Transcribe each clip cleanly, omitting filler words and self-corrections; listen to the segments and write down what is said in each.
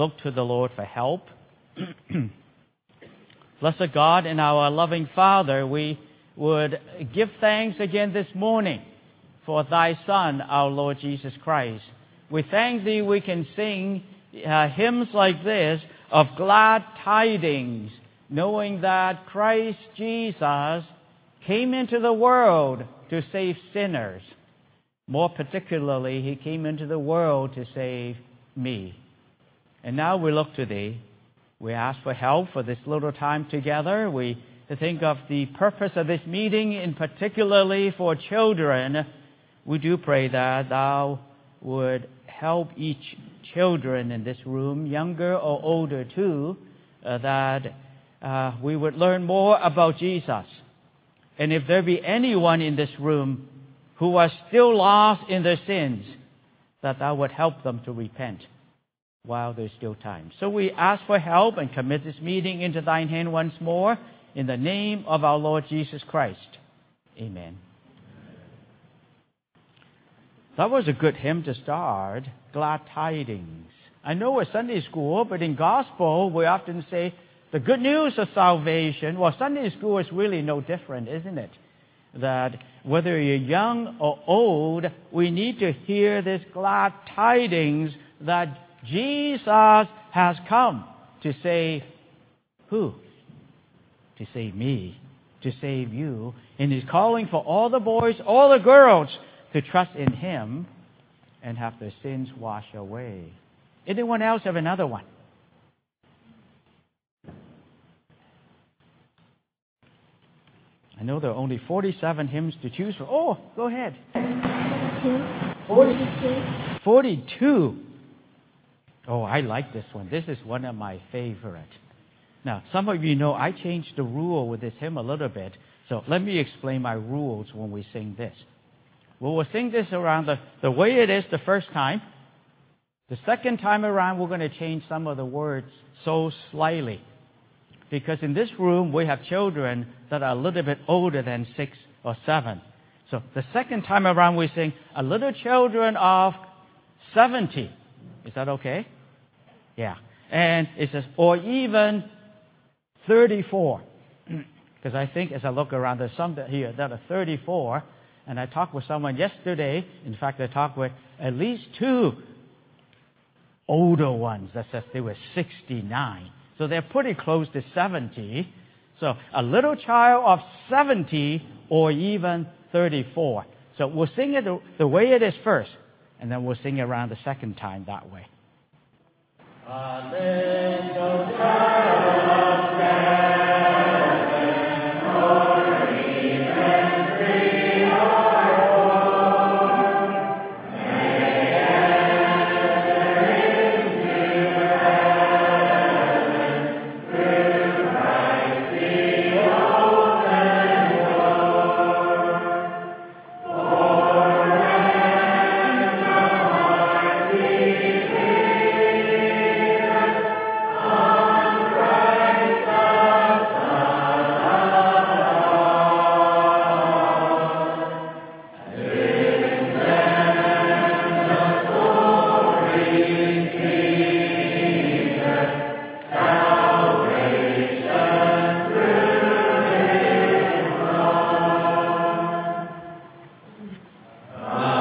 look to the Lord for help. Blessed God and our loving Father, we would give thanks again this morning for Thy Son, our Lord Jesus Christ. We thank Thee we can sing hymns like this of glad tidings, knowing that Christ Jesus came into the world to save sinners. More particularly, He came into the world to save me. And now we look to Thee. We ask for help for this little time together. We think of the purpose of this meeting, in particularly for children. We do pray that Thou would help each children in this room, younger or older too, that we would learn more about Jesus. And if there be anyone in this room who are still lost in their sins, that Thou would help them to repent while there's still time. So we ask for help and commit this meeting into Thine hand once more, in the name of our Lord Jesus Christ. Amen. That was a good hymn to start, Glad Tidings. I know it's Sunday school, but in gospel we often say the good news of salvation. Well, Sunday school is really no different, isn't it? That whether you're young or old, we need to hear this glad tidings that Jesus has come to save who? To save me, to save you. And He's calling for all the boys, all the girls to trust in Him and have their sins washed away. Anyone else have another one? I know there are only 47 hymns to choose from. Oh, go ahead. 42. Oh, I like this one. This is one of my favorite. Now, some of you know I changed the rule with this hymn a little bit. So let me explain my rules when we sing this. We'll sing this around the way it is the first time. The second time around, we're going to change some of the words so slightly. Because in this room, we have children that are a little bit older than 6 or 7. So the second time around, we sing, a little children of 70. Is that okay? Yeah. And it says, or even 34. Because I think as I look around, there's some here that are 34. And I talked with someone yesterday. In fact, I talked with at least 2 older ones that says they were 69. So they're pretty close to 70. So a little child of 70 or even 34. So we'll sing it the way it is first, and then we'll sing it around the second time that way. A little child of 7 or even 3 or 4 may enter into heaven through Christ the open door. For when the heart beats on Christ the Son of God, then the glory Jesus, salvation through His blood. A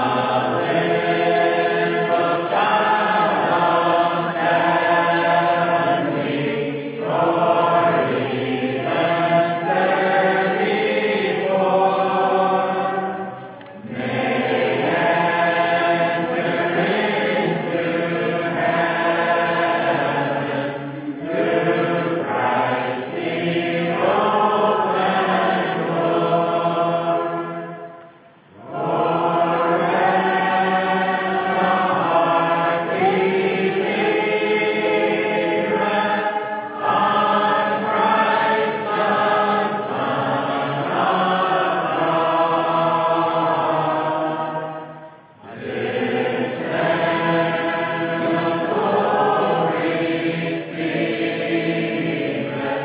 little child of heavenly glory, even 34, may enter into heaven through Christ the open door. For when the heart beats on Christ the Son of God, then the glory Jesus,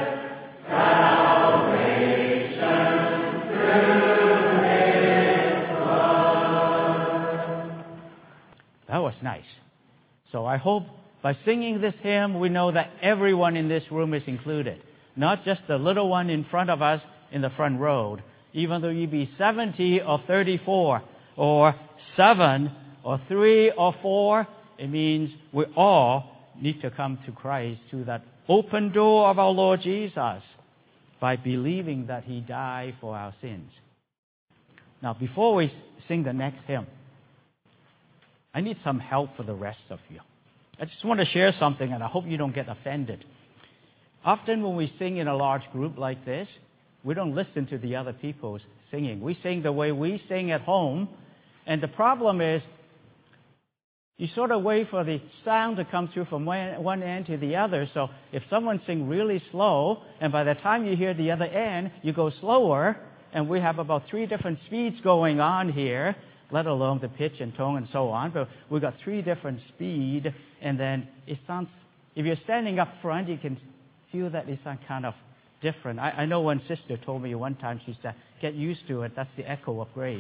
salvation through His blood. That was nice. So I hope By singing this hymn, we know that everyone in this room is included. Not just the little one in front of us in the front row. Even though you be 70 or 34 or 7 or 3 or 4, it means we all need to come to Christ through that open door of our Lord Jesus by believing that He died for our sins. Now, before we sing the next hymn, I need some help for the rest of you. I just want to share something, and I hope you don't get offended. Often when we sing in a large group like this, we don't listen to the other people's singing. We sing the way we sing at home, and the problem is you sort of wait for the sound to come through from one end to the other. So if someone sings really slow, and by the time you hear the other end, you go slower, and we have about 3 different speeds going on here, let alone the pitch and tone and so on. But we've got 3 different speeds, and then it sounds, if you're standing up front, you can feel that it sounds kind of different. I know one sister told me one time, she said, get used to it, that's the echo of grace.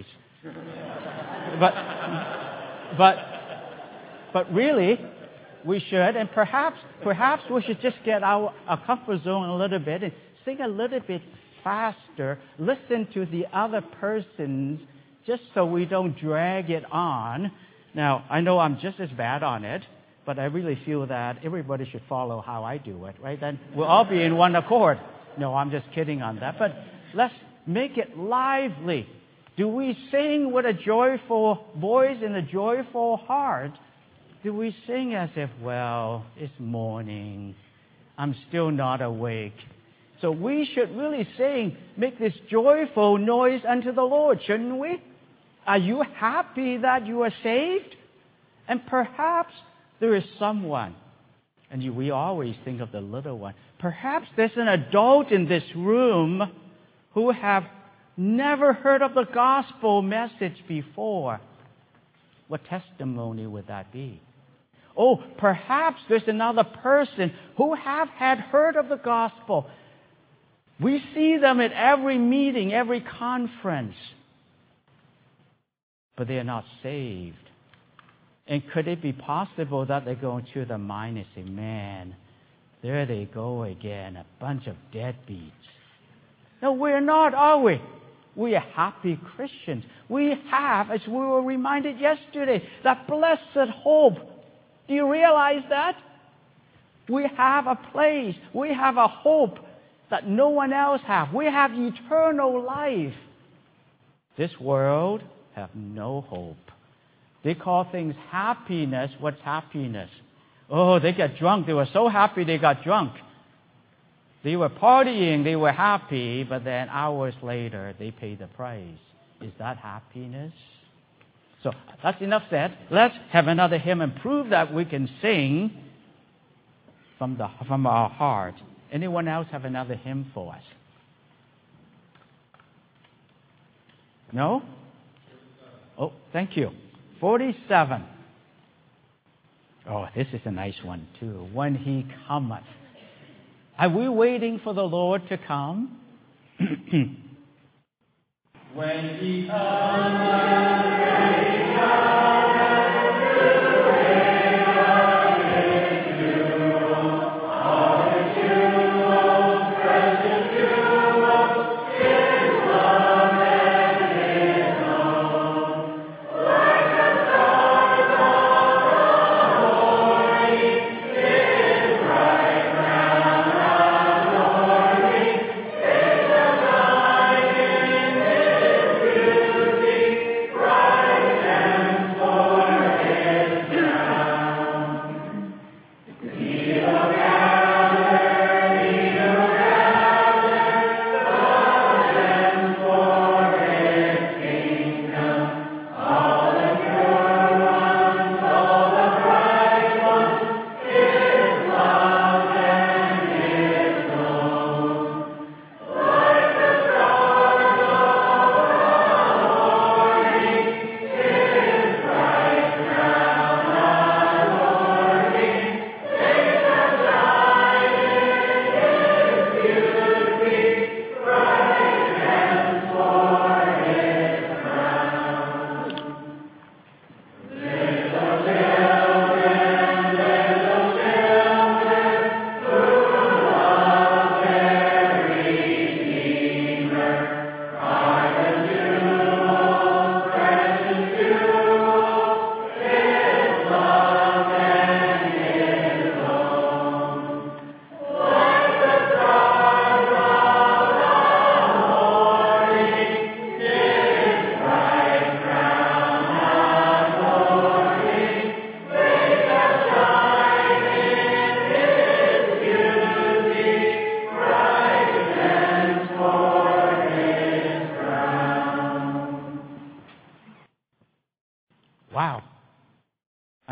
But really, we should, and perhaps we should just get our comfort zone a little bit and sing a little bit faster, listen to the other persons, just so we don't drag it on. Now, I know I'm just as bad on it, but I really feel that everybody should follow how I do it, right? Then we'll all be in one accord. No, I'm just kidding on that. But let's make it lively. Do we sing with a joyful voice and a joyful heart? Do we sing as if, well, it's morning, I'm still not awake? So we should really sing, make this joyful noise unto the Lord, shouldn't we? Are you happy that you are saved? And perhaps there is someone, and we always think of the little one. Perhaps there's an adult in this room who have never heard of the gospel message before. What testimony would that be? Oh, perhaps there's another person who have had heard of the gospel. We see them at every meeting, every conference, but they are not saved. And could it be possible that they go into their mind and say, man, there they go again, a bunch of deadbeats. No, we're not, are we? We are happy Christians. We have, as we were reminded yesterday, that blessed hope. Do you realize that? We have a place. We have a hope that no one else has. We have eternal life. This world have no hope. They call things happiness. What's happiness? Oh, they get drunk. They were so happy they got drunk. They were partying. They were happy. But then hours later, they pay the price. Is that happiness? So that's enough said. Let's have another hymn and prove that we can sing from our heart. Anyone else have another hymn for us? No? Oh, thank you. 47. Oh, this is a nice one too. When He cometh. Are we waiting for the Lord to come? When He cometh.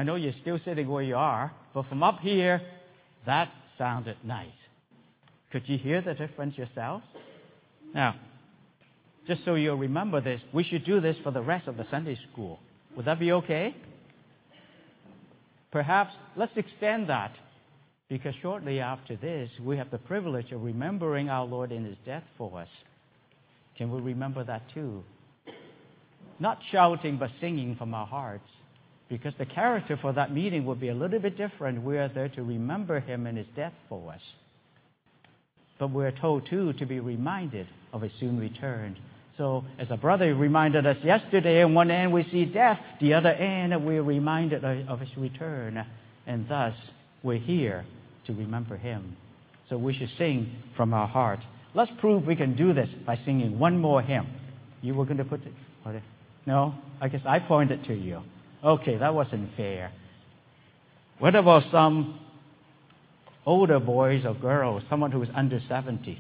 know you're still sitting where you are, but from up here, that sounded nice. Could you hear the difference yourself? Now, just so you'll remember this, we should do this for the rest of the Sunday school. Would that be okay? Perhaps let's extend that, because shortly after this, we have the privilege of remembering our Lord in His death for us. Can we remember that too? Not shouting, but singing from our hearts, because the character for that meeting will be a little bit different. We are there to remember Him and His death for us. But we're told too to be reminded of His soon return. So, as a brother reminded us yesterday, on one end we see death, the other end we're reminded of His return. And thus, we're here to remember Him. So we should sing from our heart. Let's prove we can do this by singing one more hymn. You were going to put it? No? I guess I pointed to you. Okay, that wasn't fair. What about some older boys or girls, someone who is under 70?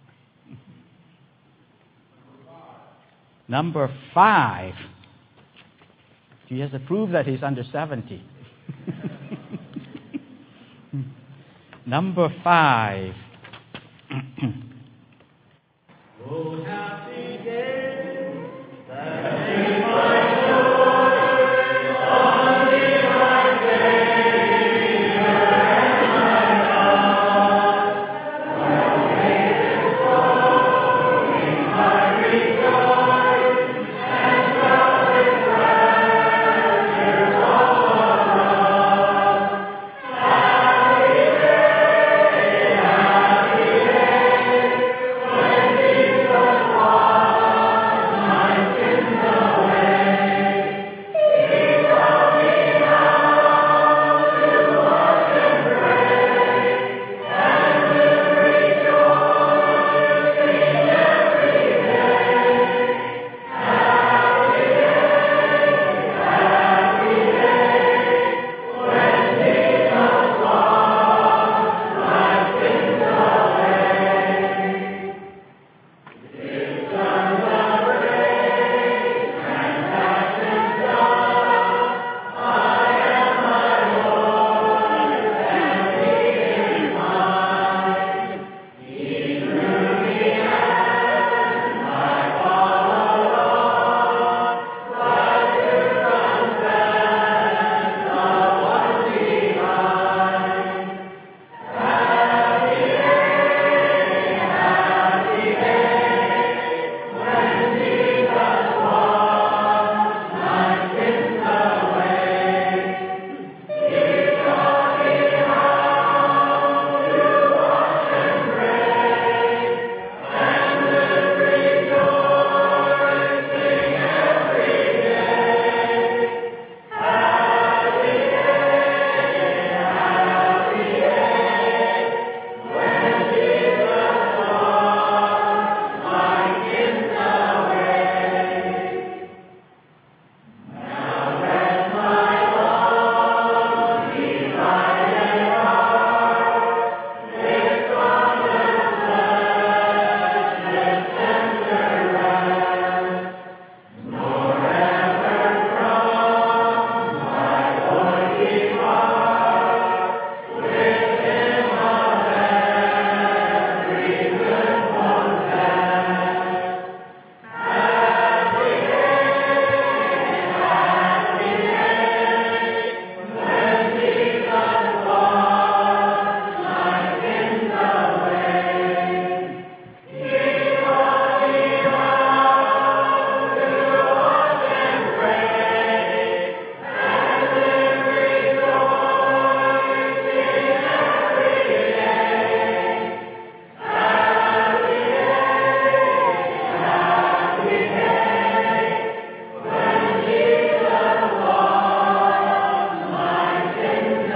Number 5. He has to prove that he's under 70. Number 5. Oh, happy day that is my joy, only my Savior and my God. My greatest glory, my rejoice, and shall with raptures all around. Happy day, when Jesus washed my sins away. He taught me how to wash and pray, and live rejoicing every day. Happy day, when Jesus washed my sins away. Citizens of grace, transactions done, I am my Lord's and He is mine. He drew me and I followed on, glad to confess the one behind. Happy day, when Jesus washed my sins away. He taught me how to wash and pray, and live rejoicing every day. Happy day, when Jesus washed my sins away. Now rest my long divided heart, lift on the fleshless tender rest, nor ever from my Lord depart. With Him I'll every good possess. Happy day, when Jesus washed my sins away. He taught me how to wash and pray, and live rejoicing every day. Happy day, when Jesus washed my sins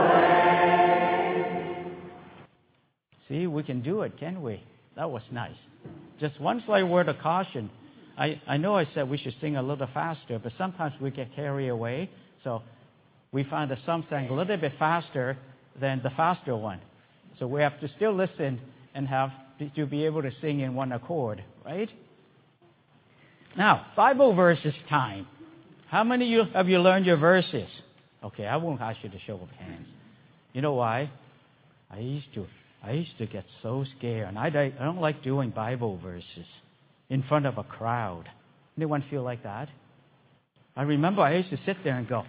away. See, we can do it, can we? That was nice. Just one slight word of caution. I know I said we should sing a little faster, but sometimes we get carried away. So we find that some sang a little bit faster than the faster one. So we have to still listen and have to be able to sing in one accord, right? Now, Bible verses time. How many of you learned your verses? Okay, I won't ask you to show of hands. You know why? I used to get so scared, and I don't like doing Bible verses in front of a crowd. Anyone feel like that? I remember I used to sit there and go,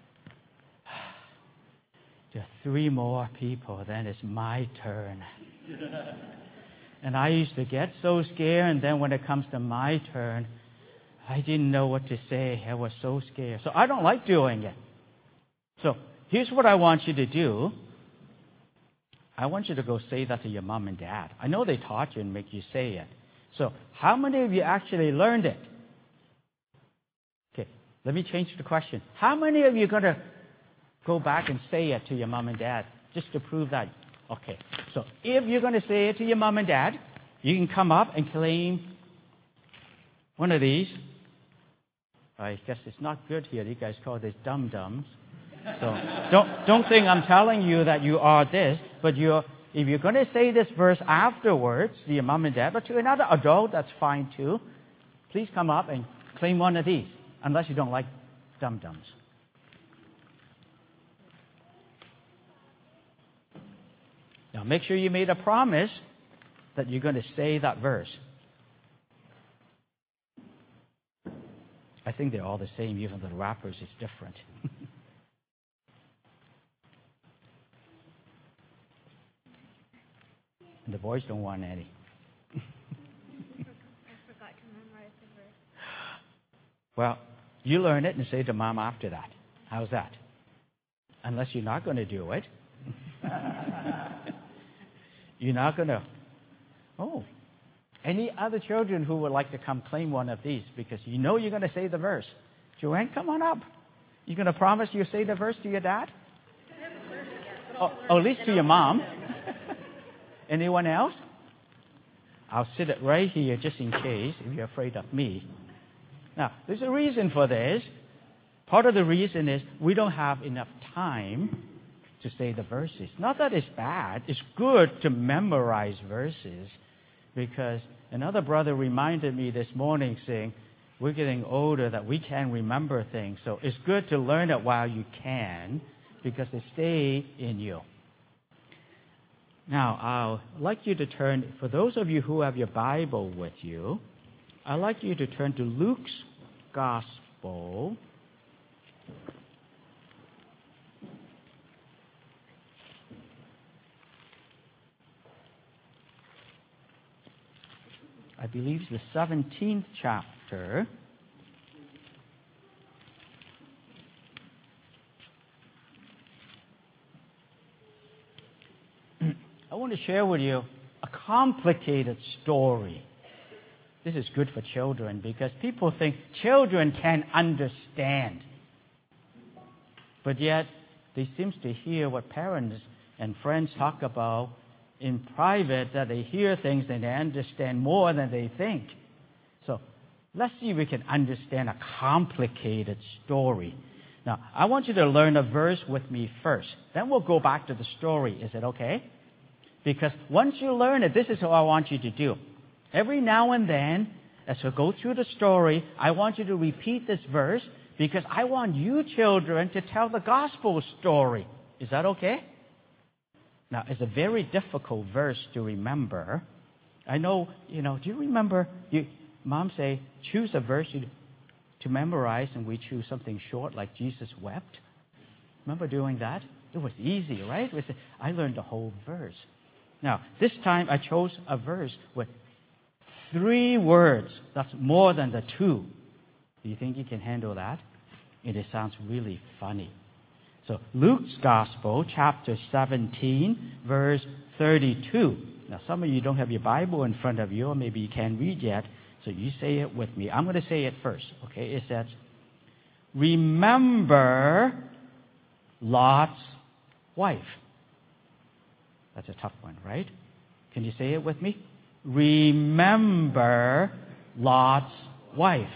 there are 3 more people, then it's my turn. And I used to get so scared, and then when it comes to my turn, I didn't know what to say. I was so scared. So I don't like doing it. So here's what I want you to do. I want you to go say that to your mom and dad. I know they taught you and make you say it. So how many of you actually learned it? Okay, let me change the question. How many of you are going to go back and say it to your mom and dad just to prove that? Okay, so if you're going to say it to your mom and dad, you can come up and claim one of these. I guess it's not good here. You guys call this dum-dums. So don't think I'm telling you that you are this, but if you're going to say this verse afterwards to your mom and dad, but to another adult, that's fine too. Please come up and claim one of these, unless you don't like dum-dums. Now make sure you made a promise that you're going to say that verse. I think they're all the same, even the wrappers is different. And the boys don't want any. I forgot to memorize the verse. Well, you learn it and say to mom after that. How's that? Unless you're not going to do it. You're not going to. Oh. Any other children who would like to come claim one of these? Because you know you're going to say the verse. Joanne, come on up. You're going to promise you'll say the verse to your dad? At least to your mom. Anyone else? I'll sit it right here just in case if you're afraid of me. Now, there's a reason for this. Part of the reason is we don't have enough time to say the verses. Not that it's bad. It's good to memorize verses, because another brother reminded me this morning saying, we're getting older that we can't remember things. So it's good to learn it while you can, because they stay in you. Now, I'd like you to turn, for those of you who have your Bible with you, I'd like you to turn to Luke's Gospel. I believe it's the 17th chapter. I want to share with you a complicated story. This is good for children because people think children can understand. But yet, they seem to hear what parents and friends talk about in private, that they hear things and they understand more than they think. So, let's see if we can understand a complicated story. Now, I want you to learn a verse with me first. Then we'll go back to the story. Is it okay? Because once you learn it, this is what I want you to do. Every now and then, as we go through the story, I want you to repeat this verse because I want you children to tell the gospel story. Is that okay? Now, it's a very difficult verse to remember. I know, do you remember, Mom say, choose a verse to memorize, and we choose something short like Jesus wept? Remember doing that? It was easy, right? I learned the whole verse. Now, this time I chose a verse with 3 words. That's more than the 2. Do you think you can handle that? It sounds really funny. So, Luke's Gospel, chapter 17, verse 32. Now, some of you don't have your Bible in front of you, or maybe you can't read yet, so you say it with me. I'm going to say it first, okay? It says, remember Lot's wife. That's a tough one, right? Can you say it with me? Remember Lot's wife.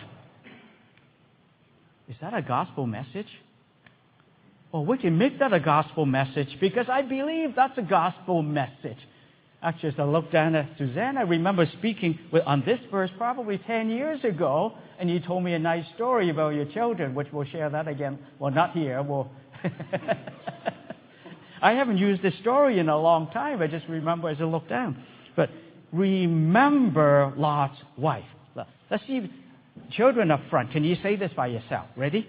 Is that a gospel message? Well, we can make that a gospel message because I believe that's a gospel message. Actually, as I look down at Suzanne, I remember speaking on this verse probably 10 years ago, and you told me a nice story about your children, which we'll share that again. Well, not here. We'll I haven't used this story in a long time. I just remember as I look down. But remember Lot's wife. Let's see, children up front. Can you say this by yourself? Ready?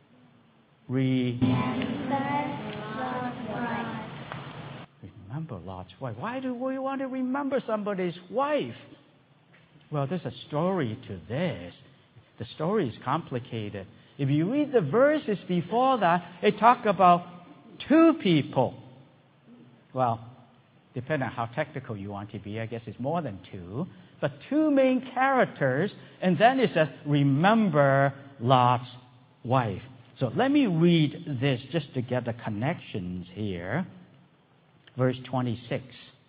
Remember Lot's wife. Why do we want to remember somebody's wife? Well, there's a story to this. The story is complicated. If you read the verses before that, it talks about two people. Well, depending on how technical you want to be, I guess it's more than two. But two main characters, and then it says, remember Lot's wife. So let me read this just to get the connections here. Verse 26.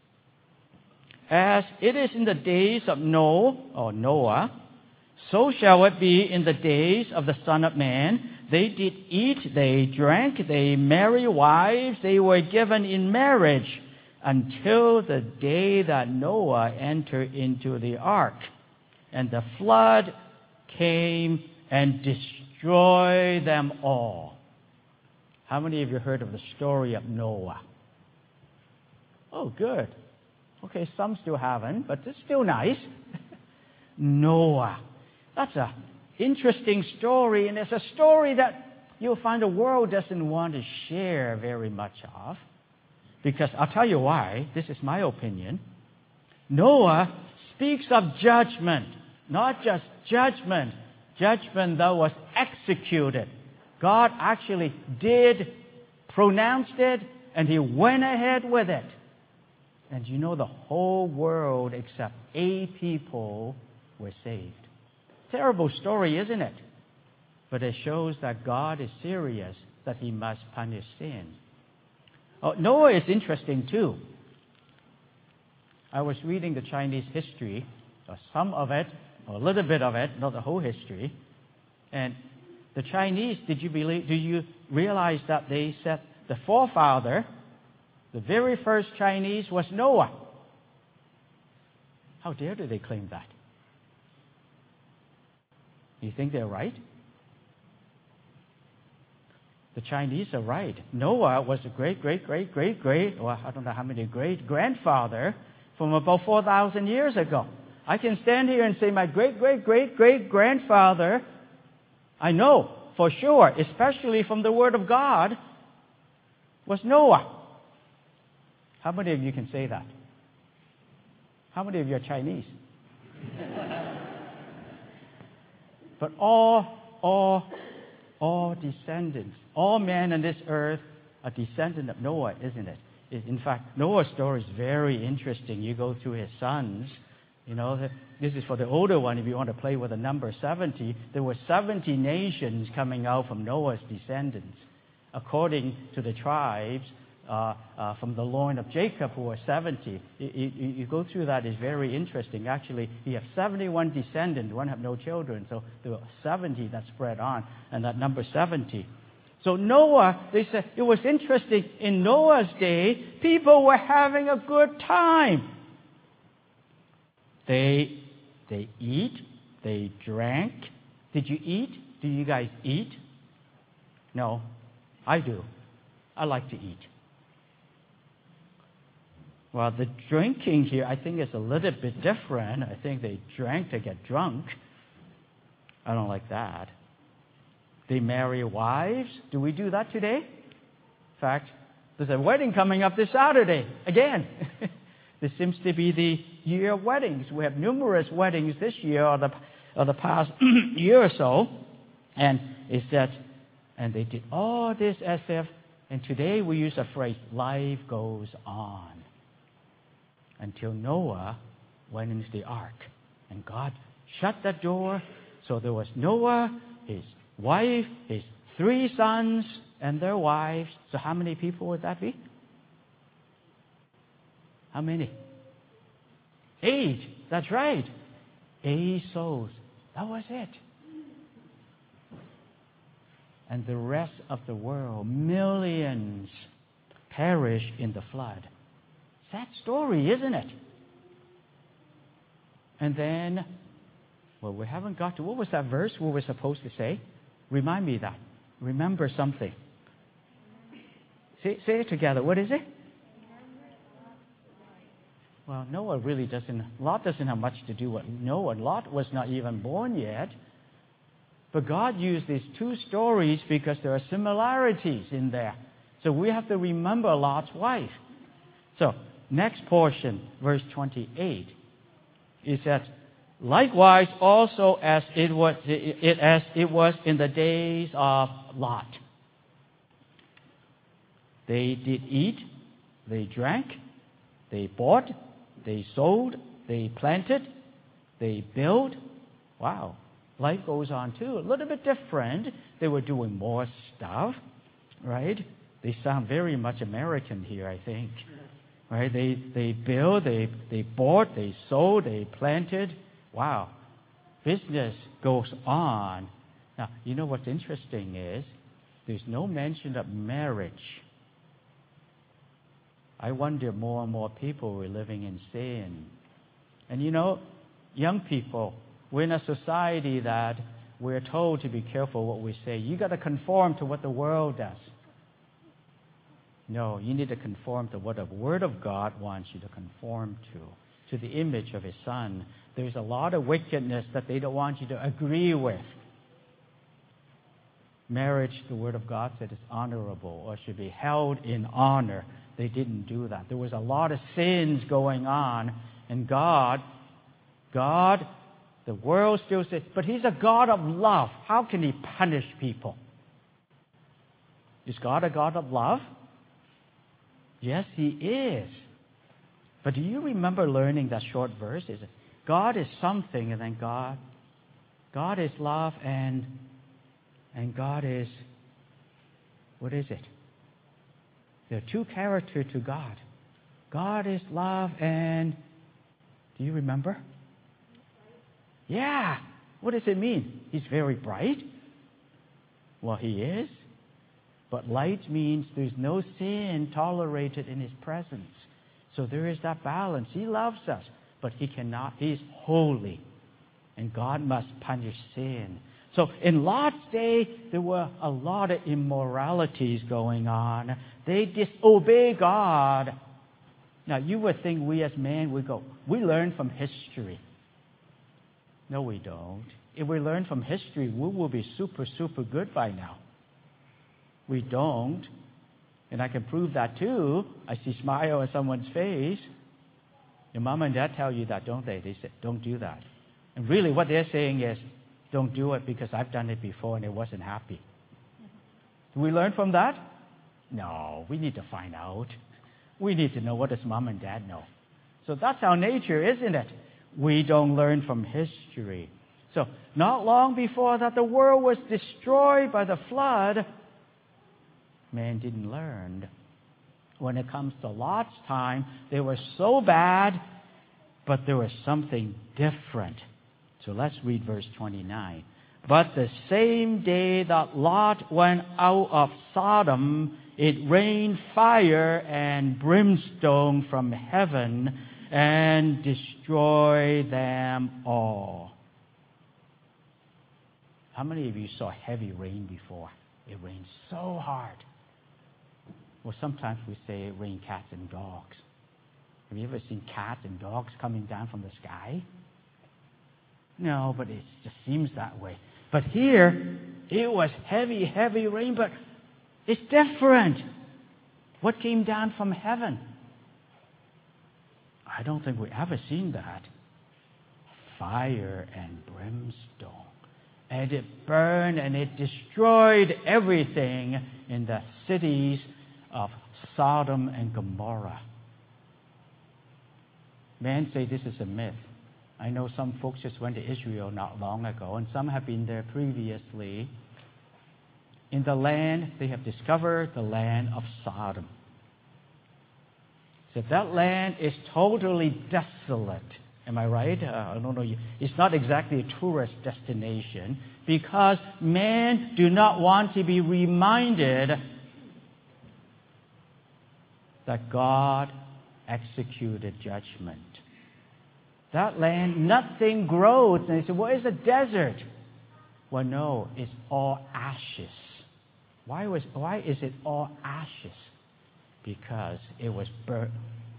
As it is in the days of Noah, so shall it be in the days of the Son of Man. They did eat, they drank, they married wives, they were given in marriage until the day that Noah entered into the ark. And the flood came and destroyed them all. How many of you heard of the story of Noah? Oh, good. Okay, some still haven't, but it's still nice. Noah. That's an interesting story, and it's a story that you'll find the world doesn't want to share very much of. Because I'll tell you why. This is my opinion. Noah speaks of judgment, not just judgment. Judgment that was executed. God actually did pronounce it, and He went ahead with it. And you know the whole world except 8 people were saved. Terrible story, isn't it? But it shows that God is serious, that He must punish sin. Oh, Noah is interesting too. I was reading the Chinese history, or some of it, or a little bit of it, not the whole history. And the Chinese, do you realize that they said the forefather, the very first Chinese, was Noah? How dare do they claim that? You think they're right? The Chinese are right. Noah was a great, or I don't know how many great-grandfather from about 4,000 years ago. I can stand here and say my great-grandfather, I know for sure, especially from the Word of God, was Noah. How many of you can say that? How many of you are Chinese? But all descendants, all men on this earth are descendant of Noah, isn't it? In fact, Noah's story is very interesting. You go through his sons. You know, this is for the older one. If you want to play with the number 70, there were 70 nations coming out from Noah's descendants, according to the tribes from the loin of Jacob, who were 70. You go through that, is very interesting. Actually, he have 71 descendants. One have no children, so there were 70 that spread on, and that number 70. So Noah, they said, it was interesting. In Noah's day, people were having a good time. They eat, they drank. Did you eat? Do you guys eat? No, I do. I like to eat. Well, the drinking here, I think, is a little bit different. I think they drank to get drunk. I don't like that. They marry wives. Do we do that today? In fact, there's a wedding coming up this Saturday. Again. This seems to be the year of weddings. We have numerous weddings this year or the past year or so. And it said, and they did all this as if, and today we use a phrase, life goes on. Until Noah went into the ark. And God shut that door. So there was Noah, his wife, his 3 sons, and their wives. So how many people would that be? How many? 8. That's right. 8 souls. That was it. And the rest of the world, millions, perished in the flood. Sad story, isn't it? And then, well, we haven't got to, what was that verse we were supposed to say? Remind me that. Remember something. Say it together. What is it? Well, Noah really doesn't, Lot doesn't have much to do with Noah. Lot was not even born yet. But God used these two stories because there are similarities in there. So we have to remember Lot's wife. So, next portion, verse 28. It says, likewise also as it was in the days of Lot. They did eat, they drank, they bought, they sold, they planted, they built. Wow. Life goes on too. A little bit different. They were doing more stuff, right? They sound very much American here, I think. Right? They built, they bought, they sold, they planted. Wow. Business goes on. Now, you know what's interesting is there's no mention of marriage. I wonder more and more people were living in sin. And you know, young people, we're in a society that we're told to be careful what we say. You got to conform to what the world does. No, you need to conform to what the Word of God wants you to conform to the image of His Son. There's a lot of wickedness that they don't want you to agree with. Marriage, the Word of God said, is honorable or should be held in honor. They didn't do that. There was a lot of sins going on, and God, the world still says, but He's a God of love. How can He punish people? Is God a God of love? Yes, He is. But do you remember learning that short verse? Is God is something, and then God is love, and God is, what is it? There are two characters to God. God is love, and do you remember? Yeah. What does it mean? He's very bright. Well, He is. But light means there's no sin tolerated in His presence. So there is that balance. He loves us, but He cannot. He's holy. And God must punish sin. So in Lot's day, there were a lot of immoralities going on. They disobey God. Now, you would think we as men would go, we learn from history. No, we don't. If we learn from history, we will be super, super good by now. We don't. And I can prove that too. I see a smile on someone's face. Your mom and dad tell you that, don't they? They say, don't do that. And really what they're saying is, don't do it because I've done it before and it wasn't happy. Do we learn from that? No, we need to find out. We need to know what does mom and dad know. So that's our nature, isn't it? We don't learn from history. So not long before that the world was destroyed by the flood, man didn't learn. When it comes to Lot's time, they were so bad, but there was something different. So let's read verse 29. But the same day that Lot went out of Sodom, it rained fire and brimstone from heaven and destroyed them all. How many of you saw heavy rain before? It rained so hard. Well, sometimes we say it rained cats and dogs. Have you ever seen cats and dogs coming down from the sky? No, but it just seems that way. But here, it was heavy, heavy rain, but it's different. What came down from heaven? I don't think we've ever seen that. Fire and brimstone. And it burned and it destroyed everything in the cities of Sodom and Gomorrah. Men say this is a myth. I know some folks just went to Israel not long ago, and some have been there previously. In the land, they have discovered the land of Sodom. So that land is totally desolate. Am I right? I don't know. It's not exactly a tourist destination because men do not want to be reminded that God executed judgment. That land, nothing grows. And they say, well, it's a desert. Well, no, it's all ashes. Why is it all ashes? Because it was burnt.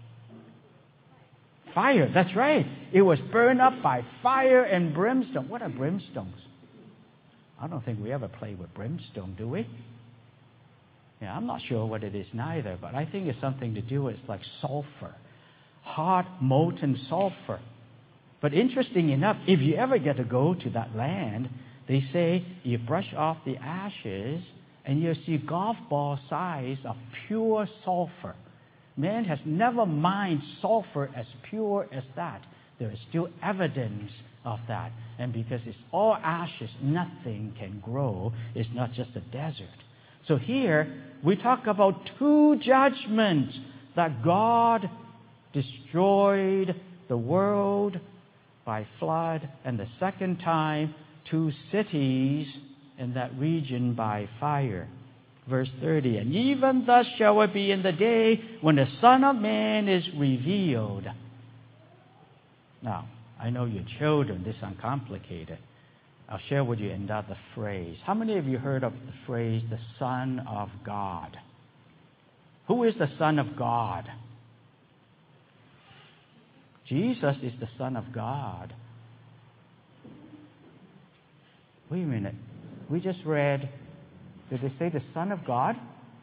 Fire, that's right. It was burned up by fire and brimstone. What are brimstones? I don't think we ever play with brimstone, do we? Yeah, I'm not sure what it is neither, but I think it's something to do with like sulfur. Hot, molten sulfur. But interesting enough, if you ever get to go to that land, they say you brush off the ashes and you see golf ball size of pure sulfur. Man has never mined sulfur as pure as that. There is still evidence of that. And because it's all ashes, nothing can grow. It's not just a desert. So here, we talk about two judgments. That God destroyed the world by flood, and the second time, 2 cities in that region by fire. Verse 30, and even thus shall it be in the day when the Son of Man is revealed. Now, I know your children, this is uncomplicated. I'll share with you another phrase. How many of you heard of the phrase, the Son of God? Who is the Son of God? Jesus is the Son of God. Wait a minute. We just read, did they say the Son of God?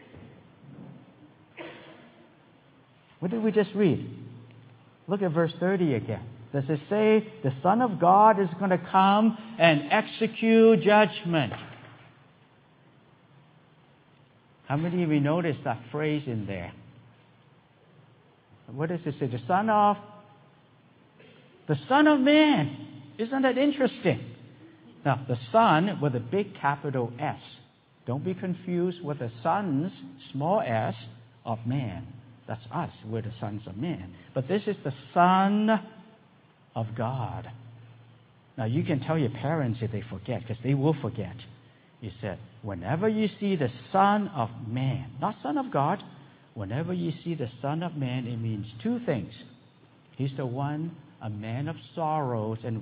What did we just read? Look at verse 30 again. Does it say the Son of God is going to come and execute judgment? How many of you noticed that phrase in there? What does it say? The Son of Man. Isn't that interesting? Now, the Son with a big capital S. Don't be confused with the sons, small s, of man. That's us. We're the sons of man. But this is the Son of God. Now, you can tell your parents if they forget, because they will forget. He said, whenever you see the Son of Man, not Son of God, whenever you see the Son of Man, it means two things. He's the one, a man of sorrows and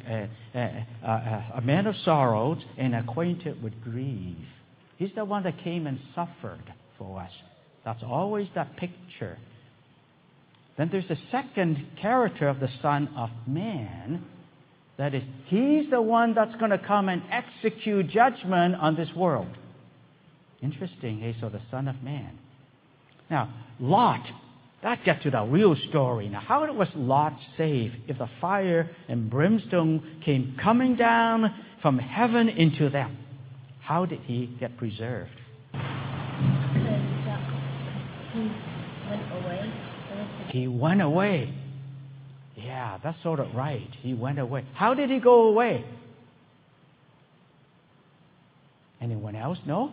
a man of sorrows and acquainted with grief. He's the one that came and suffered for us. That's always that picture. Then there's the second character of the Son of Man. That is, He's the one that's going to come and execute judgment on this world. Interesting, hey? So the Son of Man. Now, Lot. That gets to the real story. Now, how was Lot saved if the fire and brimstone came coming down from heaven into them? How did he get preserved? He went away. Yeah, that's sort of right. He went away. How did he go away? Anyone else know?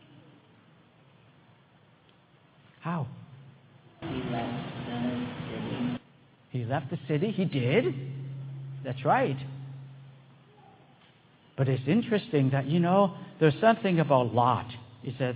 How? He left the city. He left the city? He did? That's right. But it's interesting that, there's something about Lot. He says,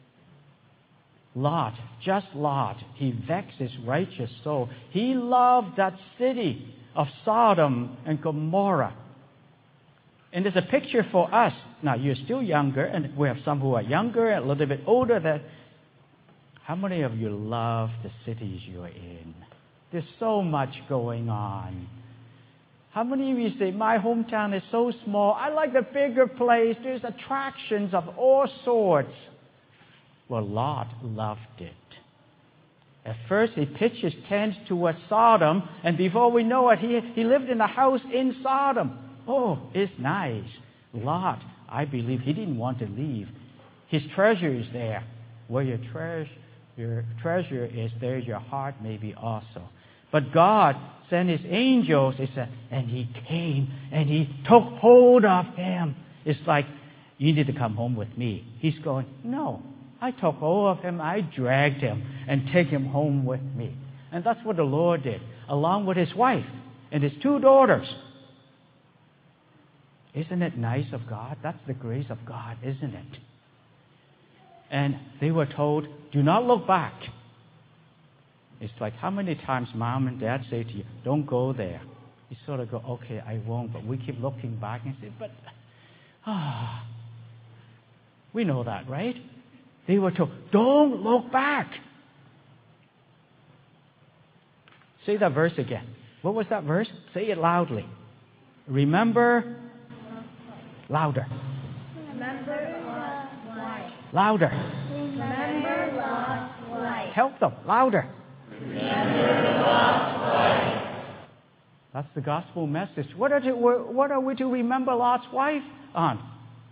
Lot, just Lot, he vexed his righteous soul. He loved that city of Sodom and Gomorrah. And there's a picture for us. Now, you're still younger, and we have some who are younger and a little bit older. How many of you love the cities you're in? There's so much going on. How many of you say, my hometown is so small, I like the bigger place, there's attractions of all sorts? Well, Lot loved it. At first, he pitched his tent towards Sodom, and before we know it, he lived in a house in Sodom. Oh, it's nice. Lot, I believe he didn't want to leave. His treasure is there. Where your treasure is, there your heart may be also. But God sent His angels, He said, and He came and He took hold of him. It's like, you need to come home with me. He's going, no. I took hold of him, I dragged him, and take him home with me. And that's what the Lord did, along with His wife and His 2 daughters. Isn't it nice of God? That's the grace of God, isn't it? And they were told, do not look back. It's like, how many times mom and dad say to you, don't go there. You sort of go, okay, I won't, but we keep looking back and say, but, we know that, right? They were told, don't look back. Say that verse again. What was that verse? Say it loudly. Remember. Louder. Remember Lot's wife. Louder. Remember Lot's wife. Help them. Louder. Remember Lot's wife. That's the gospel message. What are we to remember Lot's wife on?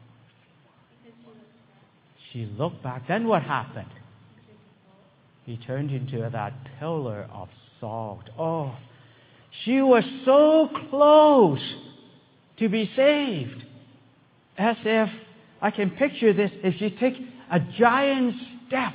She looked back. Then what happened? He turned into that pillar of salt. Oh, she was so close to be saved. As if, I can picture this, if she took a giant step,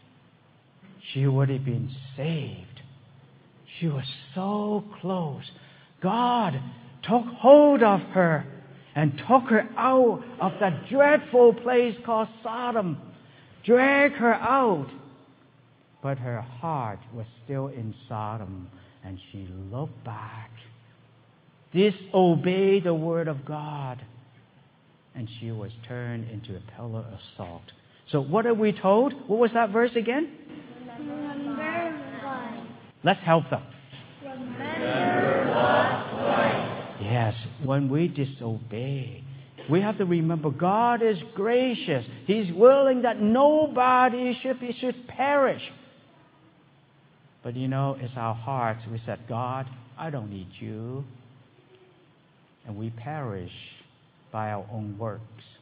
she would have been saved. She was so close. God took hold of her and took her out of that dreadful place called Sodom, dragged her out. But her heart was still in Sodom, and she looked back, disobeyed the word of God, and she was turned into a pillar of salt. So what are we told? What was that verse again? Remember Lot. Let's help them. Remember Lot's wife. Yes, when we disobey, we have to remember God is gracious. He's willing that nobody should perish. But it's our hearts. We said, God, I don't need you. And we perish by our own works.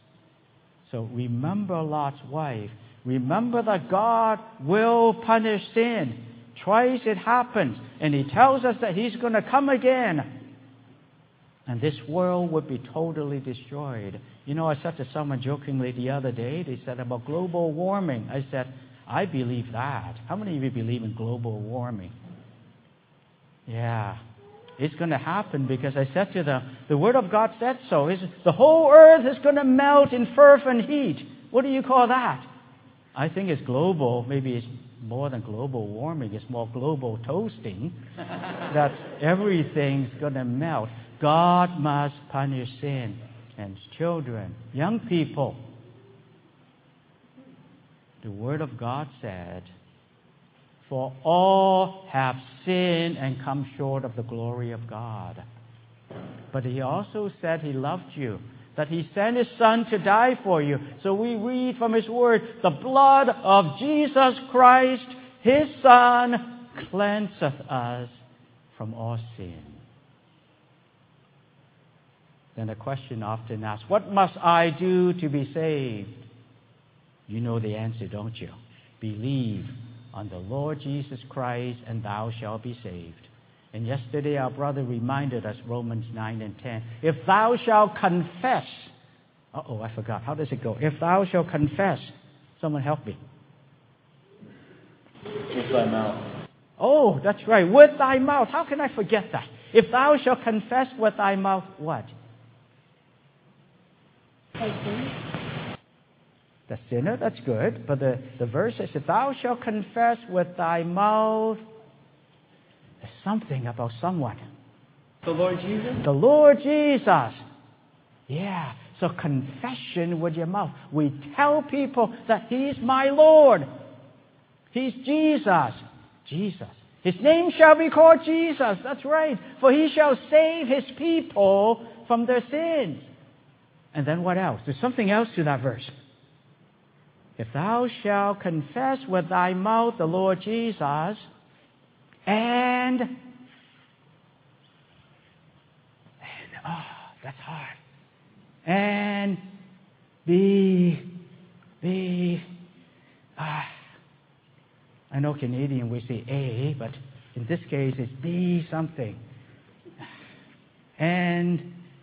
So remember Lot's wife. Remember that God will punish sin. Twice it happens. And He tells us that He's going to come again. And this world would be totally destroyed. I said to someone jokingly the other day, they said about global warming. I said, I believe that. How many of you believe in global warming? Yeah. It's going to happen because I said to them, the Word of God said so. The whole earth is going to melt in fervent heat. What do you call that? I think it's global. Maybe it's more than global warming. It's more global toasting. That everything's going to melt. God must punish sin. And children, young people, the Word of God said, for all have sinned and come short of the glory of God. But He also said He loved you, that He sent His Son to die for you. So we read from His Word, the blood of Jesus Christ, His Son, cleanseth us from all sin. Then a question often asked, what must I do to be saved? You know the answer, don't you? Believe on the Lord Jesus Christ, and thou shalt be saved. And yesterday our brother reminded us, Romans 9 and 10, if thou shalt confess, I forgot, how does it go? If thou shalt confess, someone help me. With thy mouth. Oh, that's right, with thy mouth. How can I forget that? If thou shalt confess with thy mouth, what? The sinner, that's good. But the verse says, if thou shalt confess with thy mouth, there's something about someone. The Lord Jesus? The Lord Jesus. Yeah. So confession with your mouth. We tell people that He's my Lord. He's Jesus. Jesus. His name shall be called Jesus. That's right. For He shall save His people from their sins. And then what else? There's something else to that verse. If thou shalt confess with thy mouth the Lord Jesus, and that's hard. And I know Canadian we say A, but in this case it's be something. And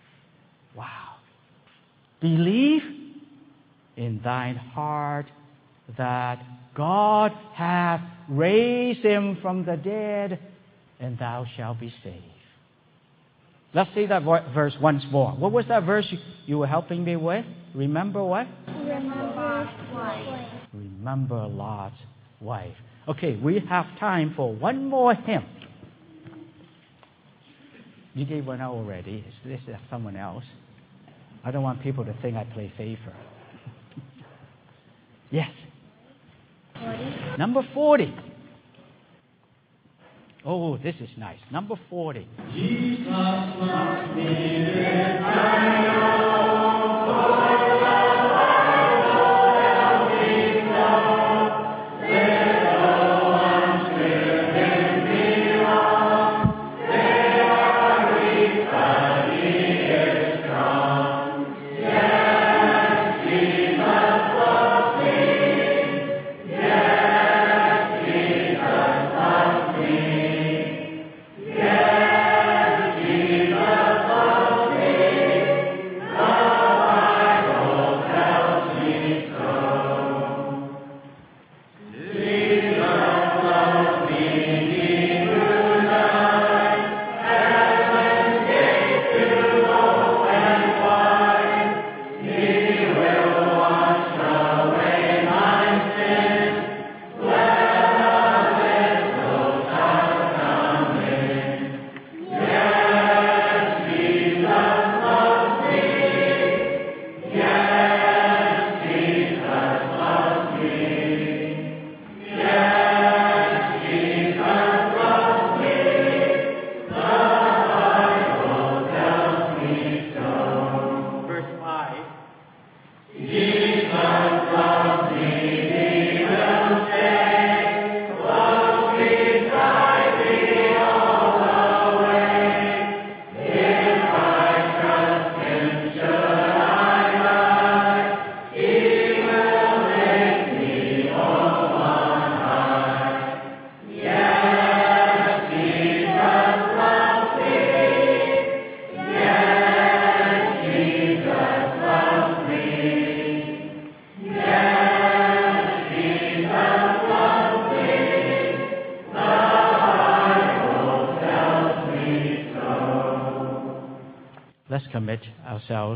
believe in thine heart that God hath raised Him from the dead, and thou shalt be saved. Let's see that verse once more. What was that verse you were helping me with? Remember what? Remember Lot's wife. Remember Lot's wife. Okay, we have time for one more hymn. You gave one out already. This is someone else. I don't want people to think I play favor. Yes. 40. Number 40. Oh, this is nice. Number 40. Jesus loves me this I know, for the Bible tells me so. Little ones to Him belong. They are weak, but He is strong. Yes, Jesus loves me. Yes, Jesus loves me. Let's commit ourselves.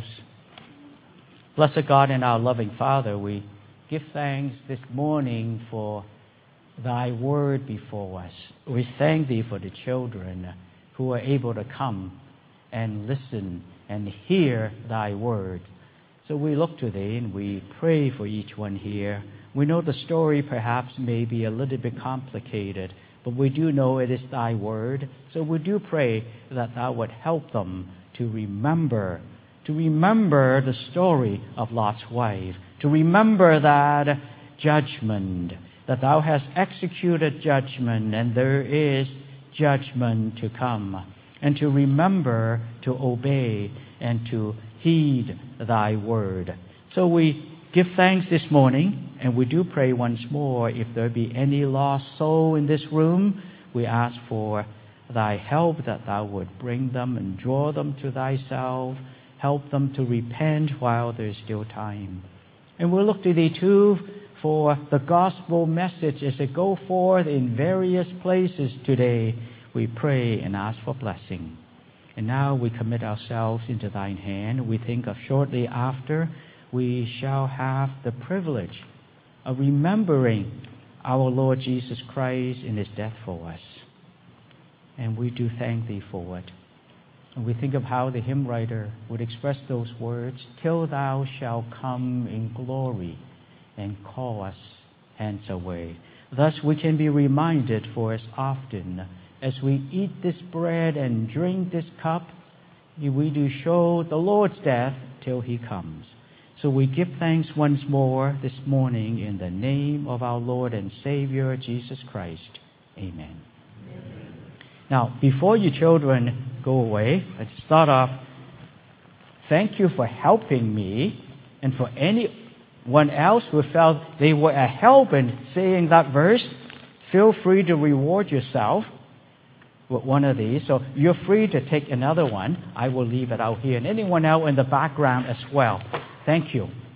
Blessed God and our loving Father, we give thanks this morning for Thy word before us. We thank Thee for the children who are able to come and listen and hear Thy word. So we look to Thee and we pray for each one here. We know the story perhaps may be a little bit complicated, but we do know it is Thy word. So we do pray that Thou would help them to remember the story of Lot's wife, to remember that judgment, that Thou hast executed judgment and there is judgment to come, and to remember to obey and to heed Thy word. So we give thanks this morning, and we do pray once more, if there be any lost soul in this room, we ask for Thy help, that Thou would bring them and draw them to Thyself, help them to repent while there is still time. And we look to Thee too for the gospel message as it go forth in various places today. We pray and ask for blessing. And now we commit ourselves into Thine hand. We think of shortly after we shall have the privilege of remembering our Lord Jesus Christ in His death for us. And we do thank Thee for it. And we think of how the hymn writer would express those words, till Thou shalt come in glory and call us hence away. Thus we can be reminded for as often as we eat this bread and drink this cup, we do show the Lord's death till He comes. So we give thanks once more this morning in the name of our Lord and Savior, Jesus Christ. Amen. Now, before you children go away, let's start off. Thank you for helping me, and for anyone else who felt they were a help in saying that verse, feel free to reward yourself with one of these. So you're free to take another one. I will leave it out here. And anyone else in the background as well. Thank you.